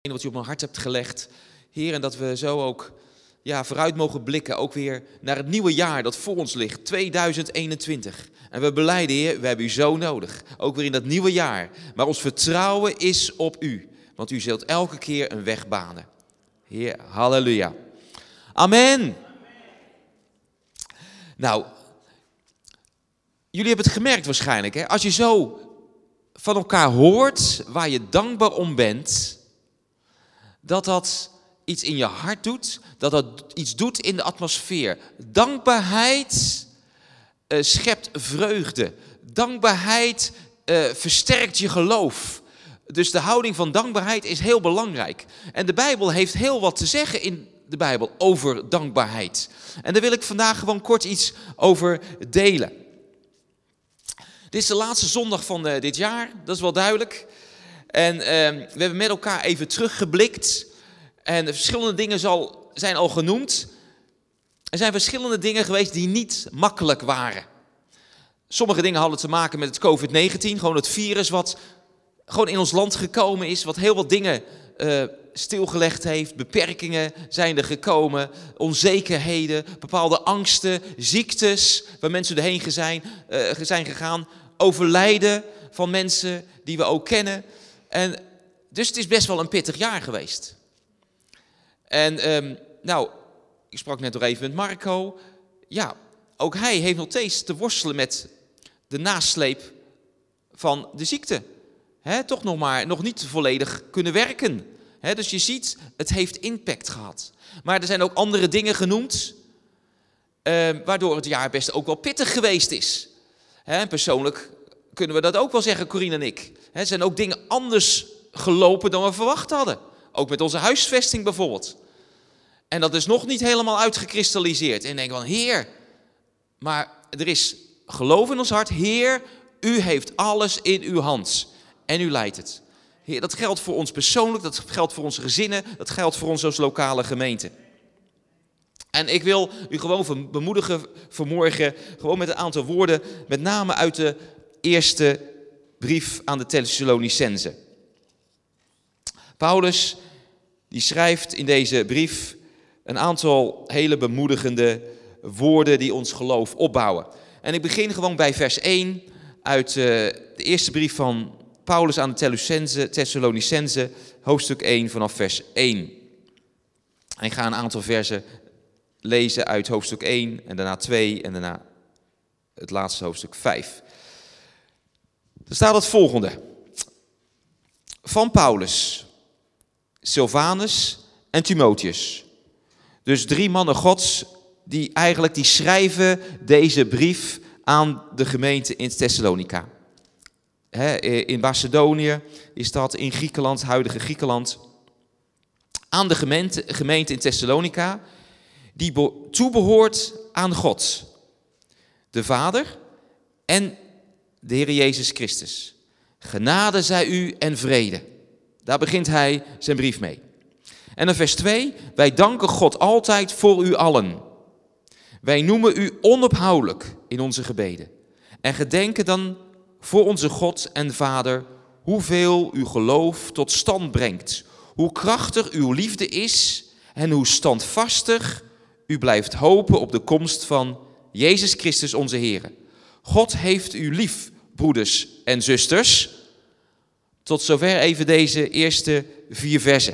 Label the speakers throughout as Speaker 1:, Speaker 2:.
Speaker 1: wat u op mijn hart hebt gelegd. Heer, en dat we zo ook vooruit mogen blikken, ook weer naar het nieuwe jaar dat voor ons ligt, 2021. En we belijden, Heer, we hebben u zo nodig, ook weer in dat nieuwe jaar. Maar ons vertrouwen is op u, want u zult elke keer een weg banen. Heer, halleluja. Amen. Nou, jullie hebben het gemerkt waarschijnlijk, hè? Als je zo van elkaar hoort waar je dankbaar om bent, dat iets in je hart doet, dat iets doet in de atmosfeer. Dankbaarheid schept vreugde. Dankbaarheid versterkt je geloof. Dus de houding van dankbaarheid is heel belangrijk. En de Bijbel heeft heel wat te zeggen in de Bijbel over dankbaarheid. En daar wil ik vandaag gewoon kort iets over delen. Dit is de laatste zondag van dit jaar, dat is wel duidelijk. En we hebben met elkaar even teruggeblikt. En de verschillende dingen zijn al genoemd. Er zijn verschillende dingen geweest die niet makkelijk waren. Sommige dingen hadden te maken met het COVID-19. Gewoon het virus wat gewoon in ons land gekomen is. Wat heel wat dingen stilgelegd heeft. Beperkingen zijn er gekomen. Onzekerheden, bepaalde angsten, ziektes waar mensen doorheen zijn gegaan. Overlijden van mensen die we ook kennen. En dus het is best wel een pittig jaar geweest. En ik sprak net nog even met Marco. Ja, ook hij heeft nog steeds te worstelen met de nasleep van de ziekte. Toch nog niet volledig kunnen werken. Dus je ziet, het heeft impact gehad. Maar er zijn ook andere dingen genoemd, waardoor het jaar best ook wel pittig geweest is. Persoonlijk kunnen we dat ook wel zeggen, Corine en ik. Er zijn ook dingen anders gelopen dan we verwacht hadden. Ook met onze huisvesting bijvoorbeeld. En dat is nog niet helemaal uitgekristalliseerd. En ik denk van, Heer, maar er is geloof in ons hart. Heer, u heeft alles in uw hand. En u leidt het. Heer, dat geldt voor ons persoonlijk, dat geldt voor onze gezinnen, dat geldt voor ons als lokale gemeente. En ik wil u gewoon bemoedigen vanmorgen, gewoon met een aantal woorden, met name uit de eerste brief aan de Thessalonicenzen. Paulus, die schrijft in deze brief een aantal hele bemoedigende woorden die ons geloof opbouwen. En ik begin gewoon bij vers 1 uit de eerste brief van Paulus aan de Thessalonicenzen, hoofdstuk 1 vanaf vers 1. En ik ga een aantal versen lezen uit hoofdstuk 1 en daarna 2 en daarna het laatste hoofdstuk 5. Er staat het volgende. Van Paulus, Silvanus en Timotheus. Dus 3 mannen Gods die schrijven deze brief aan de gemeente in Thessalonica. In Macedonië is dat, in Griekenland, huidige Griekenland. Aan de gemeente in Thessalonica, die toebehoort aan God, de Vader en de Heer Jezus Christus. Genade zij u en vrede. Daar begint hij zijn brief mee. En dan vers 2. Wij danken God altijd voor u allen. Wij noemen u onophoudelijk in onze gebeden. En gedenken dan voor onze God en Vader hoeveel uw geloof tot stand brengt. Hoe krachtig uw liefde is en hoe standvastig u blijft hopen op de komst van Jezus Christus onze Heer. God heeft u lief, broeders en zusters. Tot zover even deze eerste 4 versen.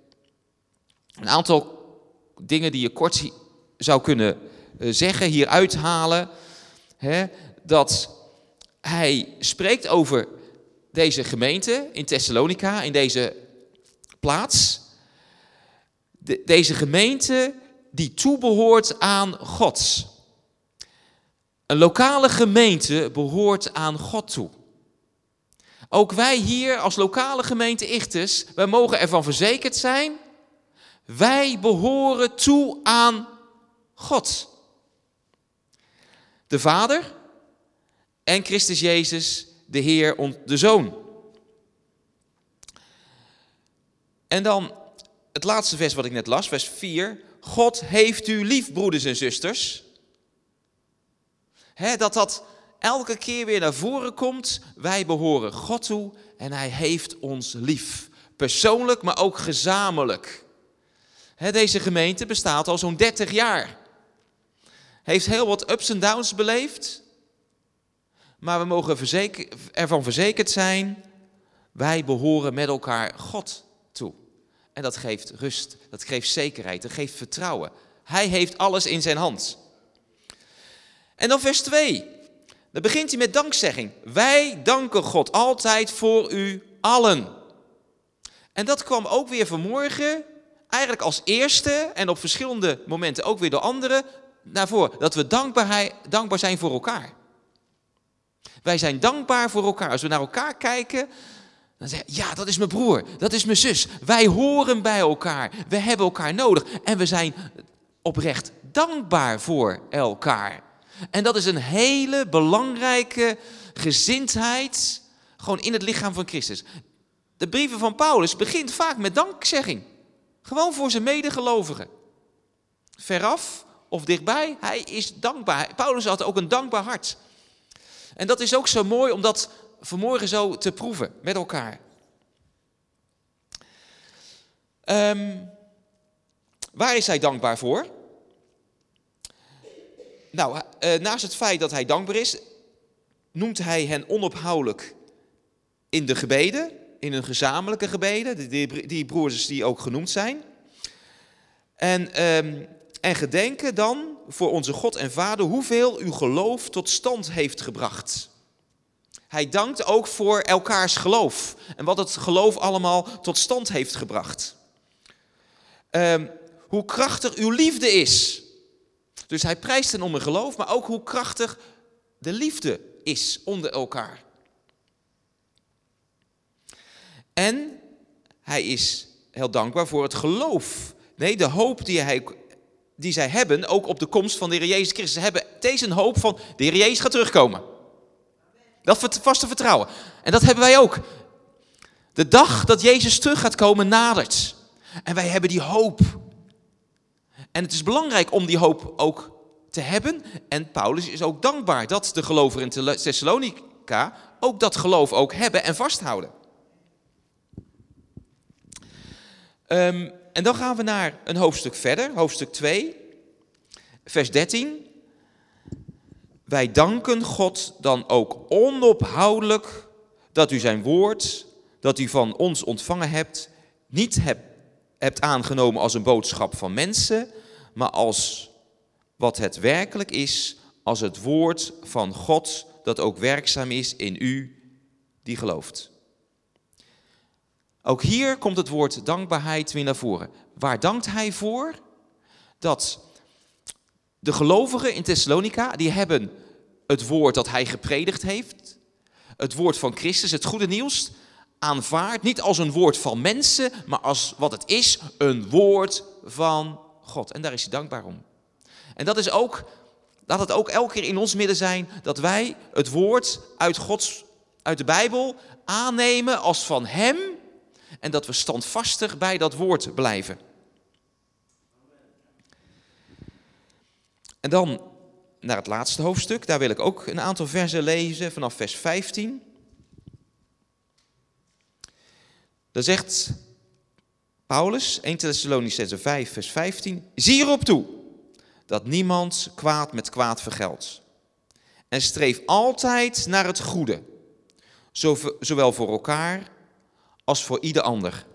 Speaker 1: Een aantal dingen die je kort zou kunnen zeggen, hier uithalen. Dat hij spreekt over deze gemeente in Thessalonica, in deze plaats. Deze gemeente die toebehoort aan God. Een lokale gemeente behoort aan God toe. Ook wij hier als lokale gemeente Ichthus, wij mogen ervan verzekerd zijn, wij behoren toe aan God. De Vader en Christus Jezus, de Heer, de Zoon. En dan het laatste vers wat ik net las, vers 4. God heeft u lief, broeders en zusters. Dat elke keer weer naar voren komt. Wij behoren God toe en hij heeft ons lief. Persoonlijk, maar ook gezamenlijk. Deze gemeente bestaat al zo'n 30 jaar. Heeft heel wat ups en downs beleefd. Maar we mogen ervan verzekerd zijn, wij behoren met elkaar God toe. En dat geeft rust, dat geeft zekerheid, dat geeft vertrouwen. Hij heeft alles in zijn hand. En dan vers 2. Dan begint hij met dankzegging. Wij danken God altijd voor u allen. En dat kwam ook weer vanmorgen, eigenlijk als eerste en op verschillende momenten ook weer door anderen, naar voren. Dat we dankbaar zijn voor elkaar. Wij zijn dankbaar voor elkaar. Als we naar elkaar kijken, dan zeggen we, ja, dat is mijn broer, dat is mijn zus. Wij horen bij elkaar, we hebben elkaar nodig. En we zijn oprecht dankbaar voor elkaar. En dat is een hele belangrijke gezindheid, gewoon in het lichaam van Christus. De brieven van Paulus begint vaak met dankzegging. Gewoon voor zijn medegelovigen. Veraf of dichtbij, hij is dankbaar. Paulus had ook een dankbaar hart. En dat is ook zo mooi om dat vanmorgen zo te proeven met elkaar. Waar is hij dankbaar voor? Nou, naast het feit dat hij dankbaar is, noemt hij hen onophoudelijk in de gebeden, in hun gezamenlijke gebeden, die broers die ook genoemd zijn. En gedenken dan voor onze God en Vader hoeveel uw geloof tot stand heeft gebracht. Hij dankt ook voor elkaars geloof en wat het geloof allemaal tot stand heeft gebracht. Hoe krachtig uw liefde is. Dus hij prijst hen om hun geloof, maar ook hoe krachtig de liefde is onder elkaar. En hij is heel dankbaar voor het geloof. Nee, de hoop die zij hebben, ook op de komst van de Heer Jezus Christus. Ze hebben deze hoop van de Heer Jezus gaat terugkomen. Dat vaste vertrouwen. En dat hebben wij ook. De dag dat Jezus terug gaat komen nadert. En wij hebben die hoop. En het is belangrijk om die hoop ook te hebben. En Paulus is ook dankbaar dat de gelovigen in Thessalonica ook dat geloof ook hebben en vasthouden. En dan gaan we naar een hoofdstuk verder, hoofdstuk 2, vers 13. Wij danken God dan ook onophoudelijk dat u zijn woord, dat u van ons ontvangen hebt, niet hebt aangenomen als een boodschap van mensen, maar als wat het werkelijk is, als het woord van God dat ook werkzaam is in u die gelooft. Ook hier komt het woord dankbaarheid weer naar voren. Waar dankt hij voor? Dat de gelovigen in Thessalonica, die hebben het woord dat hij gepredikt heeft, het woord van Christus, het goede nieuws, aanvaard, niet als een woord van mensen, maar als wat het is, een woord van God. En daar is hij dankbaar om. En dat is ook, laat het ook elke keer in ons midden zijn, dat wij het woord uit de Bijbel aannemen als van hem en dat we standvastig bij dat woord blijven. En dan naar het laatste hoofdstuk, daar wil ik ook een aantal versen lezen vanaf vers 15. Daar zegt Paulus, 1 Thessalonicenzen 5 vers 15, zie erop toe dat niemand kwaad met kwaad vergeldt. En streef altijd naar het goede, zowel voor elkaar als voor ieder ander.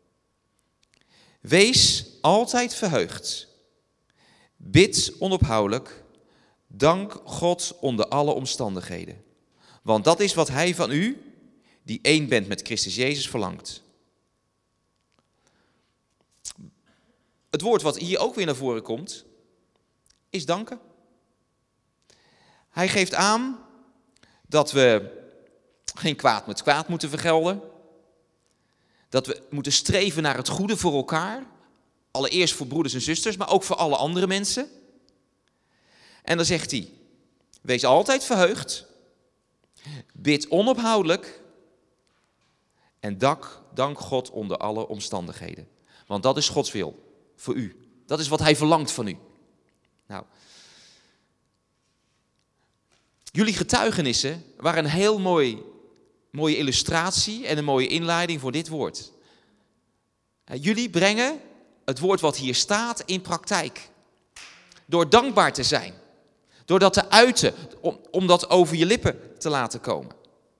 Speaker 1: Wees altijd verheugd. Bid onophoudelijk. Dank God onder alle omstandigheden. Want dat is wat hij van u, die één bent met Christus Jezus, verlangt. Het woord wat hier ook weer naar voren komt, is danken. Hij geeft aan dat we geen kwaad met kwaad moeten vergelden. Dat we moeten streven naar het goede voor elkaar. Allereerst voor broeders en zusters, maar ook voor alle andere mensen. En dan zegt hij, wees altijd verheugd. Bid onophoudelijk. En dank God onder alle omstandigheden. Want dat is Gods wil voor u. Dat is wat hij verlangt van u. Nou, jullie getuigenissen waren een heel mooie illustratie en een mooie inleiding voor dit woord. Jullie brengen het woord wat hier staat in praktijk. Door dankbaar te zijn. Door dat te uiten, om dat over je lippen te laten komen.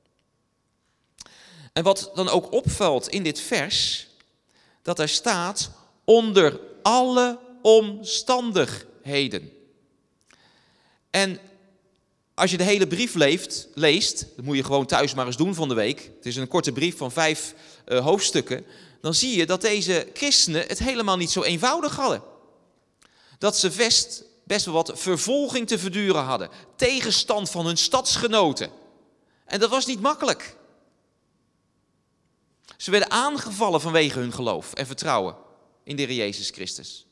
Speaker 1: En wat dan ook opvalt in dit vers, dat er staat onder alle omstandigheden. En als je de hele brief leest, dat moet je gewoon thuis maar eens doen van de week. Het is een korte brief van 5 hoofdstukken. Dan zie je dat deze christenen het helemaal niet zo eenvoudig hadden. Dat ze best wel wat vervolging te verduren hadden. Tegenstand van hun stadsgenoten. En dat was niet makkelijk. Ze werden aangevallen vanwege hun geloof en vertrouwen in de Heer Jezus Christus.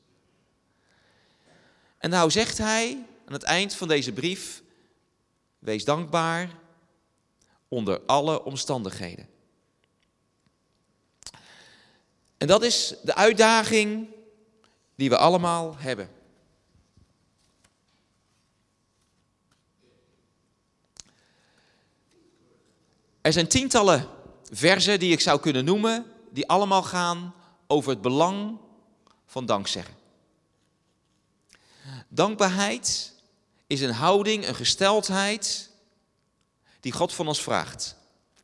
Speaker 1: En nou zegt hij aan het eind van deze brief: wees dankbaar onder alle omstandigheden. En dat is de uitdaging die we allemaal hebben. Er zijn tientallen verzen die ik zou kunnen noemen, die allemaal gaan over het belang van dankzeggen. Dankbaarheid is een houding, een gesteldheid die God van ons vraagt.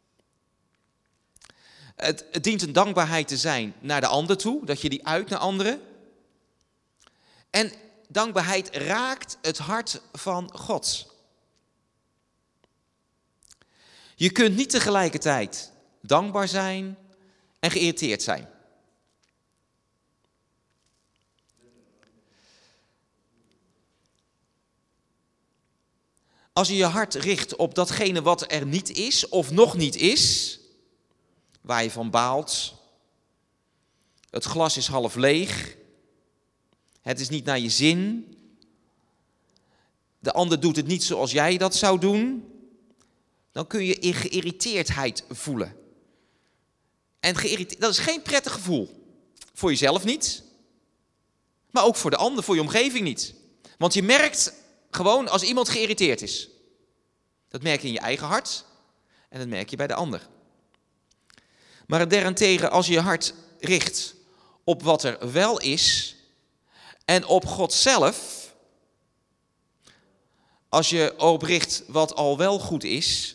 Speaker 1: Het dient een dankbaarheid te zijn naar de ander toe, dat je die uit naar anderen. En dankbaarheid raakt het hart van God. Je kunt niet tegelijkertijd dankbaar zijn en geïrriteerd zijn. Als je je hart richt op datgene wat er niet is of nog niet is, waar je van baalt, het glas is half leeg, het is niet naar je zin, de ander doet het niet zoals jij dat zou doen, dan kun je geïrriteerdheid voelen. En dat is geen prettig gevoel. Voor jezelf niet, maar ook voor de ander, voor je omgeving niet. Want je merkt gewoon als iemand geïrriteerd is. Dat merk je in je eigen hart en dat merk je bij de ander. Maar daarentegen, als je je hart richt op wat er wel is en op God zelf, als je erop richt wat al wel goed is,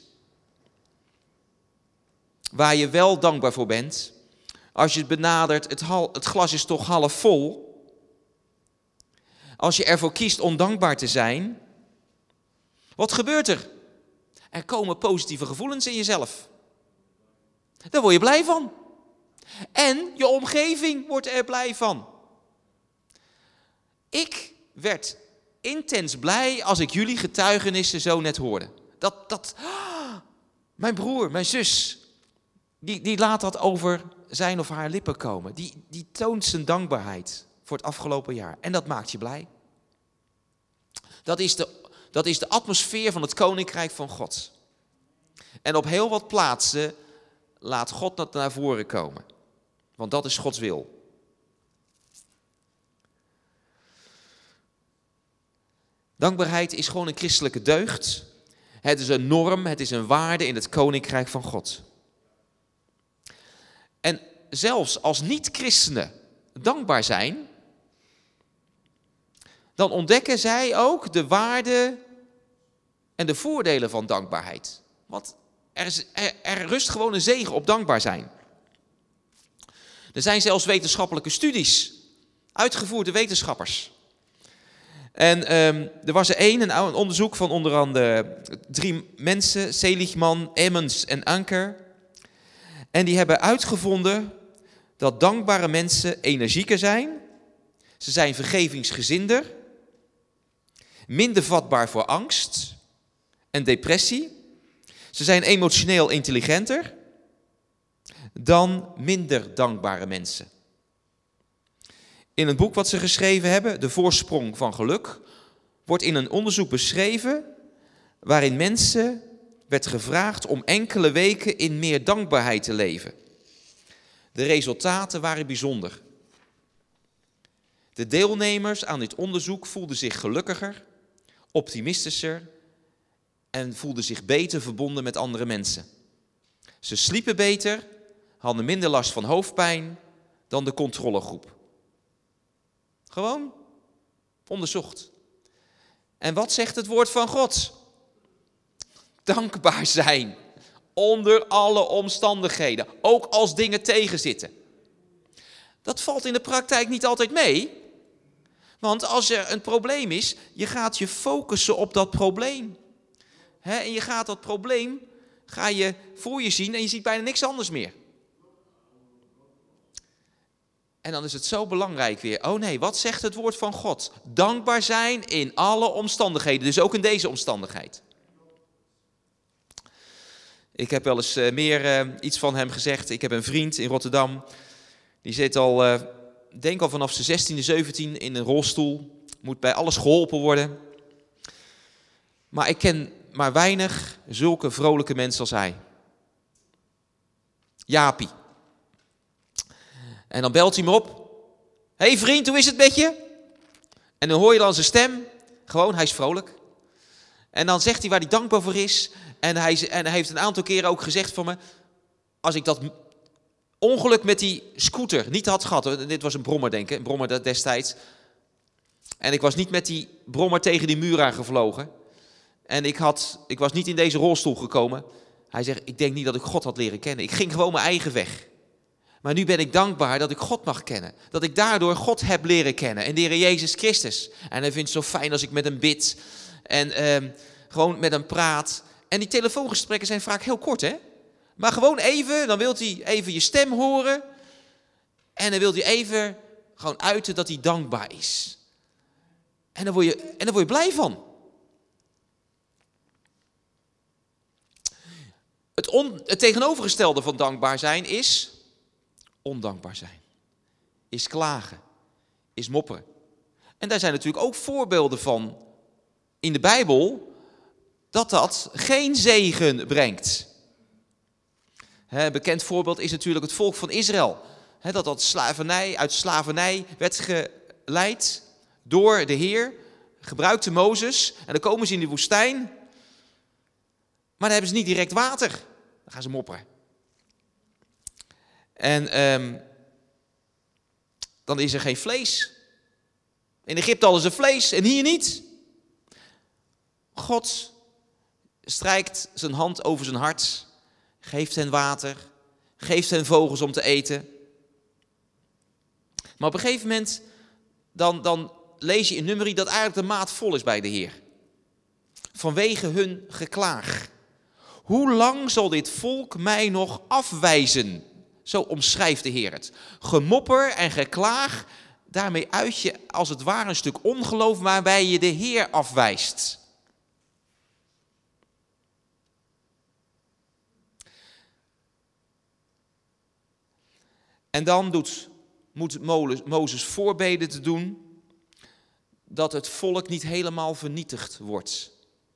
Speaker 1: waar je wel dankbaar voor bent, als je het benadert, het glas is toch half vol. Als je ervoor kiest om dankbaar te zijn, wat gebeurt er? Er komen positieve gevoelens in jezelf. Daar word je blij van. En je omgeving wordt er blij van. Ik werd intens blij als ik jullie getuigenissen zo net hoorde. Mijn broer, mijn zus, die laat dat over zijn of haar lippen komen. Die toont zijn dankbaarheid voor het afgelopen jaar. En dat maakt je blij. Dat is de atmosfeer van het Koninkrijk van God. En op heel wat plaatsen laat God dat naar voren komen. Want dat is Gods wil. Dankbaarheid is gewoon een christelijke deugd. Het is een norm, het is een waarde in het Koninkrijk van God. En zelfs als niet-christenen dankbaar zijn, dan ontdekken zij ook de waarde en de voordelen van dankbaarheid. Want er rust gewoon een zegen op dankbaar zijn. Er zijn zelfs wetenschappelijke studies, uitgevoerde wetenschappers. En er was er een onderzoek van onder andere 3 mensen, Seligman, Emmons en Anker. En die hebben uitgevonden dat dankbare mensen energieker zijn. Ze zijn vergevingsgezinder, minder vatbaar voor angst en depressie. Ze zijn emotioneel intelligenter dan minder dankbare mensen. In een boek wat ze geschreven hebben, De Voorsprong van Geluk, wordt in een onderzoek beschreven waarin mensen werd gevraagd om enkele weken in meer dankbaarheid te leven. De resultaten waren bijzonder. De deelnemers aan dit onderzoek voelden zich gelukkiger, optimistischer en voelden zich beter verbonden met andere mensen. Ze sliepen beter, hadden minder last van hoofdpijn, dan de controlegroep. Gewoon onderzocht. En wat zegt het woord van God? Dankbaar zijn. Onder alle omstandigheden. Ook als dingen tegenzitten. Dat valt in de praktijk niet altijd mee. Want als er een probleem is, je gaat je focussen op dat probleem. En je gaat dat probleem voor je zien en je ziet bijna niks anders meer. En dan is het zo belangrijk weer. Oh nee, wat zegt het woord van God? Dankbaar zijn in alle omstandigheden. Dus ook in deze omstandigheid. Ik heb wel eens meer iets van hem gezegd. Ik heb een vriend in Rotterdam. Die zit al, denk al vanaf zijn 16e, 17e in een rolstoel. Moet bij alles geholpen worden. Maar ik ken maar weinig zulke vrolijke mensen als hij. Jaapie. En dan belt hij me op. Hey vriend, hoe is het met je? En dan hoor je dan zijn stem. Gewoon, hij is vrolijk. En dan zegt hij waar hij dankbaar voor is. En hij heeft een aantal keren ook gezegd van me. Als ik dat ongeluk met die scooter niet had gehad. Dit was een brommer, denk ik. Een brommer destijds. En ik was niet met die brommer tegen die muur aangevlogen. En ik was niet in deze rolstoel gekomen. Hij zegt, ik denk niet dat ik God had leren kennen. Ik ging gewoon mijn eigen weg. Maar nu ben ik dankbaar dat ik God mag kennen. Dat ik daardoor God heb leren kennen. En de Heer Jezus Christus. En hij vindt het zo fijn als ik met hem bid. En gewoon met hem praat. En die telefoongesprekken zijn vaak heel kort, hè? Maar gewoon even, dan wil hij even je stem horen. En dan wil hij even gewoon uiten dat hij dankbaar is. En daar word je blij van. Het tegenovergestelde van dankbaar zijn is ondankbaar zijn. Is klagen. Is mopperen. En daar zijn natuurlijk ook voorbeelden van in de Bijbel dat geen zegen brengt. Een bekend voorbeeld is natuurlijk het volk van Israël. Dat uit slavernij werd geleid door de Heer. Gebruikte Mozes. En dan komen ze in de woestijn. Maar dan hebben ze niet direct water. Dan gaan ze mopperen. En dan is er geen vlees. In Egypte hadden ze vlees en hier niet. God strijkt zijn hand over zijn hart. Geeft hen water. Geeft hen vogels om te eten. Maar op een gegeven moment dan lees je in Numeri dat eigenlijk de maat vol is bij de Heer. Vanwege hun geklaag. Hoe lang zal dit volk mij nog afwijzen? Zo omschrijft de Heer het. Gemopper en geklaag, daarmee uit je als het ware een stuk ongeloof waarbij je de Heer afwijst. En dan moet Mozes voorbeden te doen dat het volk niet helemaal vernietigd wordt.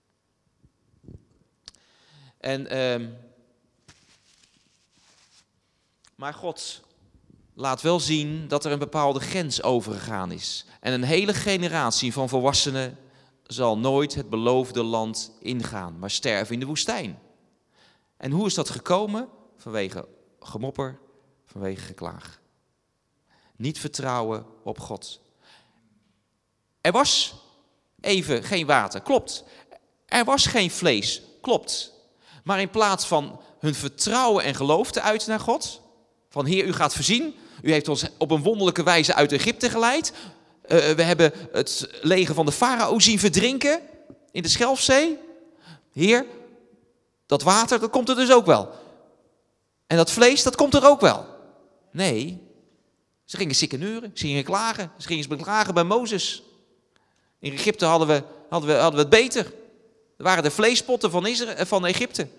Speaker 1: Maar God laat wel zien dat er een bepaalde grens overgegaan is. En een hele generatie van volwassenen zal nooit het beloofde land ingaan, maar sterven in de woestijn. En hoe is dat gekomen? Vanwege gemopper, vanwege geklaag. Niet vertrouwen op God. Er was even geen water, klopt. Er was geen vlees, klopt. Maar in plaats van hun vertrouwen en geloof te uiten naar God, van Heer, u gaat voorzien, u heeft ons op een wonderlijke wijze uit Egypte geleid. We hebben het leger van de farao zien verdrinken in de Schelfzee. Heer, dat water, dat komt er dus ook wel. En dat vlees, dat komt er ook wel. Nee, ze gingen sikkeneuren, ze gingen klagen. Ze gingen beklagen bij Mozes. In Egypte hadden we het beter. Er waren de vleespotten van Egypte.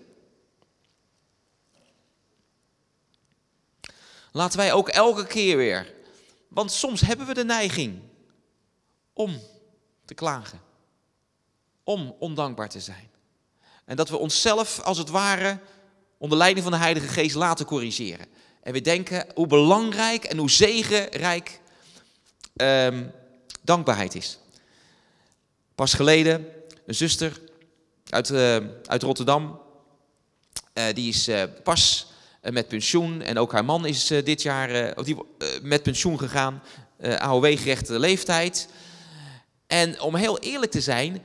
Speaker 1: Laten wij ook elke keer weer, want soms hebben we de neiging om te klagen. Om ondankbaar te zijn. En dat we onszelf als het ware onder leiding van de Heilige Geest laten corrigeren. En we denken hoe belangrijk en hoe zegenrijk dankbaarheid is. Pas geleden een zuster uit Rotterdam. Die is pas met pensioen. En ook haar man is dit jaar met pensioen gegaan. AOW-gerechtigde leeftijd. En om heel eerlijk te zijn,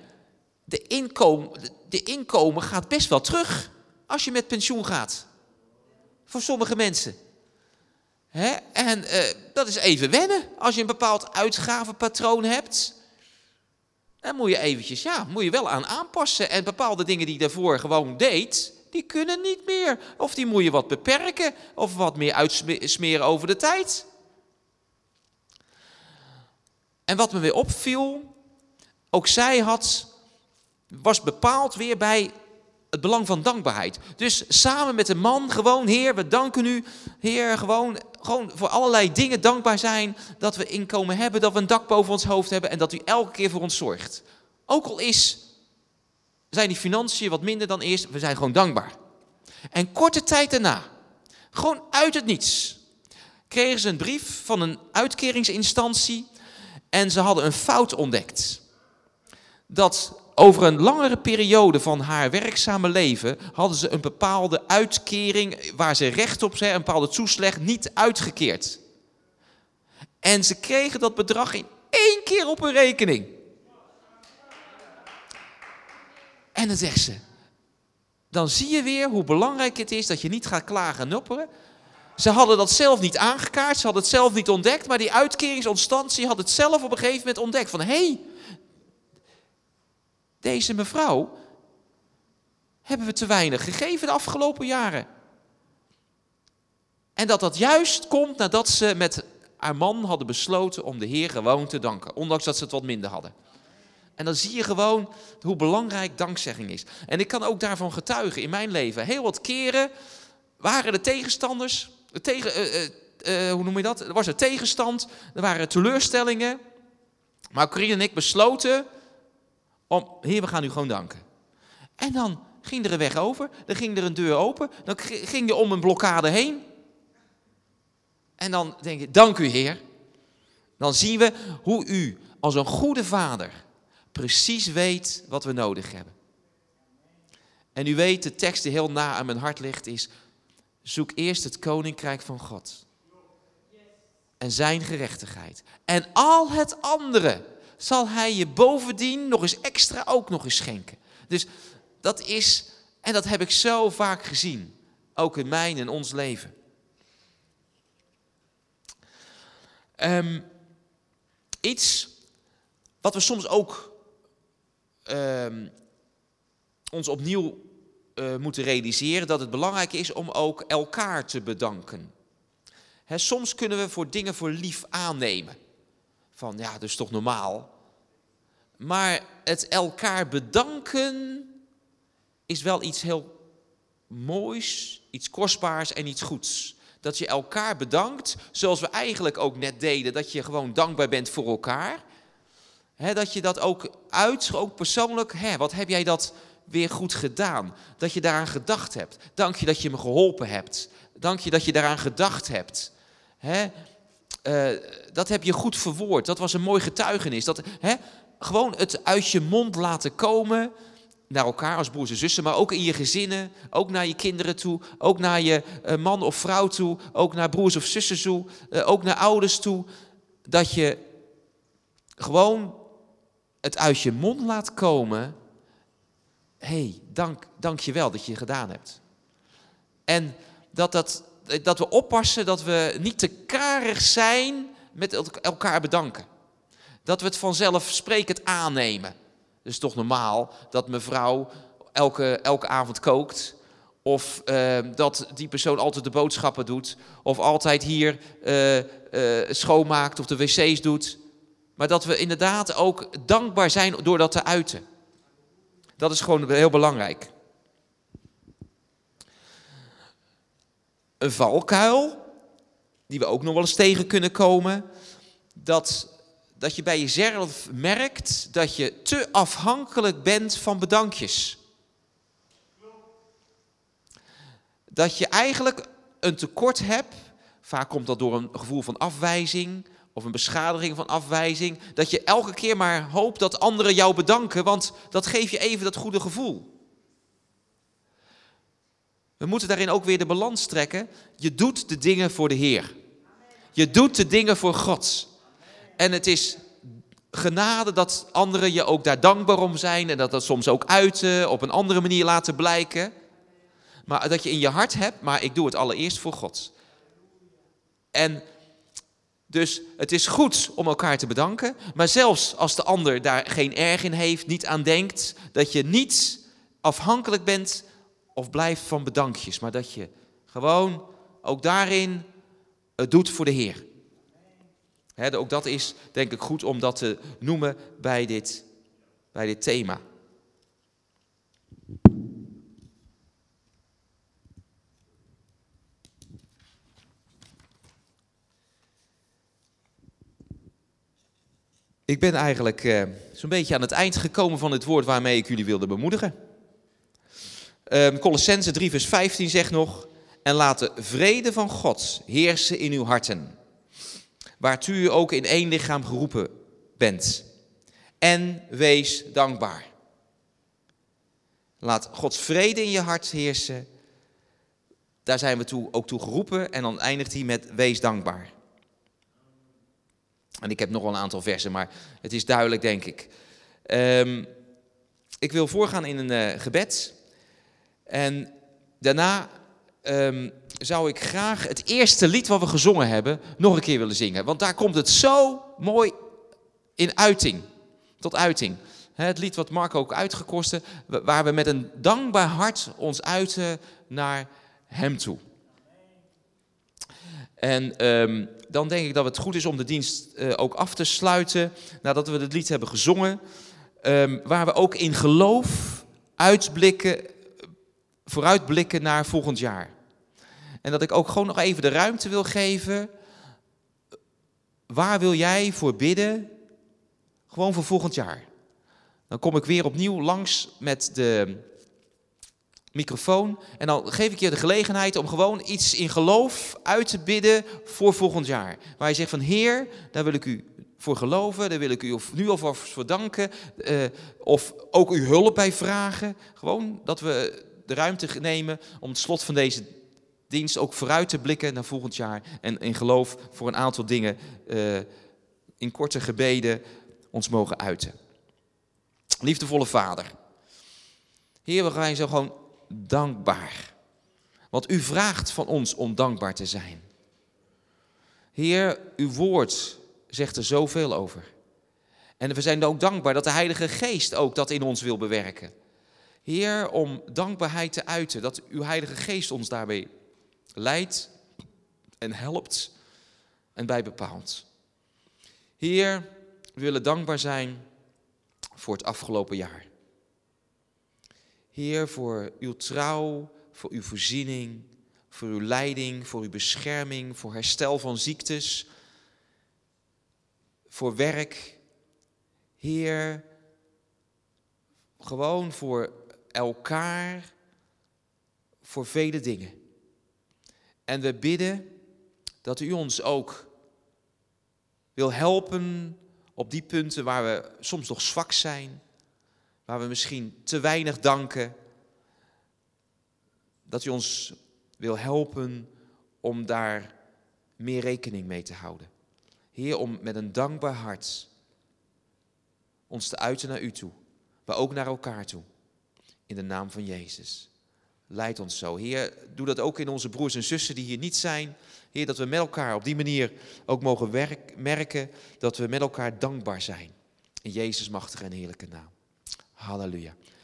Speaker 1: de inkomen gaat best wel terug als je met pensioen gaat. Voor sommige mensen. En dat is even wennen. Als je een bepaald uitgavenpatroon hebt, dan moet je eventjes, moet je wel aan aanpassen. En bepaalde dingen die je daarvoor gewoon deed, die kunnen niet meer. Of die moet je wat beperken, of wat meer uitsmeren over de tijd. En wat me weer opviel, ook zij was bepaald weer bij het belang van dankbaarheid. Dus samen met de man gewoon, Heer, we danken u. Heer, gewoon voor allerlei dingen dankbaar zijn. Dat we inkomen hebben, dat we een dak boven ons hoofd hebben. En dat u elke keer voor ons zorgt. Ook al zijn die financiën wat minder dan eerst, we zijn gewoon dankbaar. En korte tijd daarna, gewoon uit het niets, kregen ze een brief van een uitkeringsinstantie. En ze hadden een fout ontdekt. Dat over een langere periode van haar werkzame leven hadden ze een bepaalde uitkering waar ze recht op zei, een bepaalde toeslag niet uitgekeerd. En ze kregen dat bedrag in 1 keer op hun rekening. En dan zegt ze, dan zie je weer hoe belangrijk het is dat je niet gaat klagen en nopperen. Ze hadden dat zelf niet aangekaart, ze hadden het zelf niet ontdekt, maar die uitkeringsinstantie had het zelf op een gegeven moment ontdekt. Van, deze mevrouw hebben we te weinig gegeven de afgelopen jaren. En dat juist komt nadat ze met haar man hadden besloten om de Heer gewoon te danken. Ondanks dat ze het wat minder hadden. En dan zie je gewoon hoe belangrijk dankzegging is. En ik kan ook daarvan getuigen in mijn leven. Heel wat keren waren de tegenstanders, hoe noem je dat? Er was er tegenstand, er waren teleurstellingen. Maar Corine en ik besloten Heer, we gaan u gewoon danken. En dan ging er een weg over, dan ging er een deur open, dan ging je om een blokkade heen. En dan denk je, dank u Heer. Dan zien we hoe u als een goede vader precies weet wat we nodig hebben. En u weet, de tekst die heel na aan mijn hart ligt is, zoek eerst het koninkrijk van God. En zijn gerechtigheid. En al het andere zal hij je bovendien nog eens extra ook nog eens schenken. Dus dat is, en dat heb ik zo vaak gezien, ook in mijn en ons leven. Iets wat we soms ook ons opnieuw moeten realiseren, dat het belangrijk is om ook elkaar te bedanken. Soms kunnen we voor dingen voor lief aannemen. Van ja, dat is toch normaal. Maar het elkaar bedanken is wel iets heel moois, iets kostbaars en iets goeds. Dat je elkaar bedankt, zoals we eigenlijk ook net deden, dat je gewoon dankbaar bent voor elkaar. Dat je dat ook ook persoonlijk, wat heb jij dat weer goed gedaan? Dat je daaraan gedacht hebt. Dank je dat je me geholpen hebt. Dank je dat je daaraan gedacht hebt. Dat heb je goed verwoord. Dat was een mooi getuigenis. Gewoon het uit je mond laten komen naar elkaar als broers en zussen, maar ook in je gezinnen, ook naar je kinderen toe, ook naar je man of vrouw toe, ook naar broers of zussen toe, ook naar ouders toe. Dat je gewoon het uit je mond laat komen. Dank je wel dat je het gedaan hebt. En dat we oppassen dat we niet te karig zijn met elkaar bedanken. Dat we het vanzelfsprekend aannemen. Het is toch normaal dat mevrouw elke avond kookt. Of dat die persoon altijd de boodschappen doet. Of altijd hier schoonmaakt of de wc's doet. Maar dat we inderdaad ook dankbaar zijn door dat te uiten. Dat is gewoon heel belangrijk. Een valkuil, die we ook nog wel eens tegen kunnen komen. Dat je bij jezelf merkt dat je te afhankelijk bent van bedankjes. Dat je eigenlijk een tekort hebt. Vaak komt dat door een gevoel van afwijzing of een beschadiging van afwijzing. Dat je elke keer maar hoopt dat anderen jou bedanken, want dat geeft je even dat goede gevoel. we moeten daarin ook weer de balans trekken. Je doet de dingen voor de Heer. Je doet de dingen voor God. En het is genade dat anderen je ook daar dankbaar om zijn. En dat soms ook uiten, op een andere manier laten blijken. Maar dat je in je hart hebt, maar ik doe het allereerst voor God. En dus het is goed om elkaar te bedanken. Maar zelfs als de ander daar geen erg in heeft, niet aan denkt. Dat je niet afhankelijk bent of blijft van bedankjes. Maar dat je gewoon ook daarin het doet voor de Heer. Ook dat is denk ik goed om dat te noemen bij dit thema. Ik ben eigenlijk zo'n beetje aan het eind gekomen van het woord waarmee ik jullie wilde bemoedigen. Kolossenzen 3 vers 15 zegt nog: en laat de vrede van God heersen in uw harten, waartoe u ook in één lichaam geroepen bent. En wees dankbaar. Laat Gods vrede in je hart heersen. Daar zijn we ook toe geroepen. En dan eindigt hij met wees dankbaar. En ik heb nog wel een aantal versen, maar het is duidelijk, denk ik. Ik wil voorgaan in een gebed. En daarna zou ik graag het eerste lied wat we gezongen hebben nog een keer willen zingen. Want daar komt het zo mooi in uiting, tot uiting. Het lied wat Marco ook uitgekostte, waar we met een dankbaar hart ons uiten naar hem toe. En dan denk ik dat het goed is om de dienst ook af te sluiten, nadat we het lied hebben gezongen. Waar we ook in geloof vooruitblikken naar volgend jaar. En dat ik ook gewoon nog even de ruimte wil geven. Waar wil jij voor bidden? Gewoon voor volgend jaar. Dan kom ik weer opnieuw langs met de microfoon. En dan geef ik je de gelegenheid om gewoon iets in geloof uit te bidden voor volgend jaar. Waar je zegt van Heer, daar wil ik u voor geloven. Daar wil ik u nu alvast voor danken. Of ook uw hulp bij vragen. Gewoon dat we de ruimte nemen om het slot van deze dienst ook vooruit te blikken naar volgend jaar. En in geloof voor een aantal dingen in korte gebeden ons mogen uiten. Liefdevolle Vader. Heer, we gaan zo gewoon dankbaar. Want u vraagt van ons om dankbaar te zijn. Heer, uw woord zegt er zoveel over. En we zijn ook dankbaar dat de Heilige Geest ook dat in ons wil bewerken. Heer, om dankbaarheid te uiten, dat uw Heilige Geest ons daarbij leidt en helpt en bij bepaalt. Heer, we willen dankbaar zijn voor het afgelopen jaar. Heer, voor uw trouw, voor uw voorziening, voor uw leiding, voor uw bescherming, voor herstel van ziektes, voor werk. Heer, gewoon voor elkaar, voor vele dingen. En we bidden dat u ons ook wil helpen op die punten waar we soms nog zwak zijn, waar we misschien te weinig danken. Dat u ons wil helpen om daar meer rekening mee te houden. Heer, om met een dankbaar hart ons te uiten naar u toe, maar ook naar elkaar toe. In de naam van Jezus. Leid ons zo. Heer, doe dat ook in onze broers en zussen die hier niet zijn. Heer, dat we met elkaar op die manier ook mogen merken dat we met elkaar dankbaar zijn. In Jezus' machtige en heerlijke naam. Halleluja.